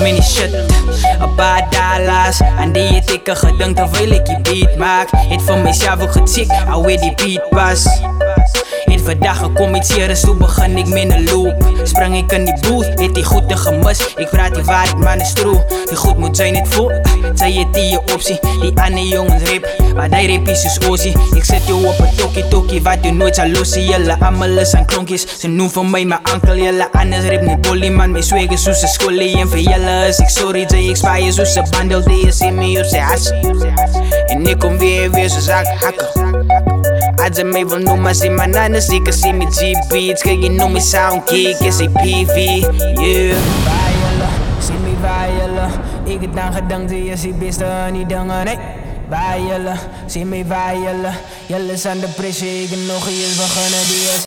mini shit. Een paar dollars en die het ik een gedunk terwijl ik je beat maak. Het voor mezelf ook gechickt, alweer die beat pas. Het vandaag kom iets serieus, toen begin ik met een loop. Sprang ik in die booth, het die goed te gemis. Ik praat die waarheid, man is true. Die goed moet zijn, het voor. Zij het die optie, die andere jongens rap. Maar die rap is dus ozie. Ik zet jou op een toki, wat je nooit zal lossen. Jelle allemaal is aan klonkjes. Ze noemen van mij mijn ankel, jelle anders rap niet bully man. Mijn swagger zoals ze scholie en voor jelle is ik sorry. Zij ik spaar je zoals ze bandel, die is in me op zijn as. En ik kom weer zo zaak hakken. Als ze mij wil noemen, ze mijn anders, ik kan zien met G-beats. Kijk je noem me soundkick, is ik PV, yeah. Vijellen, zie me vijellen. Ik het dan gedankt, zie je ziet best niet dangen, nee. Vijellen, zie me vijellen. Jelle is aan de pressie, ik nog eens beginnen, die is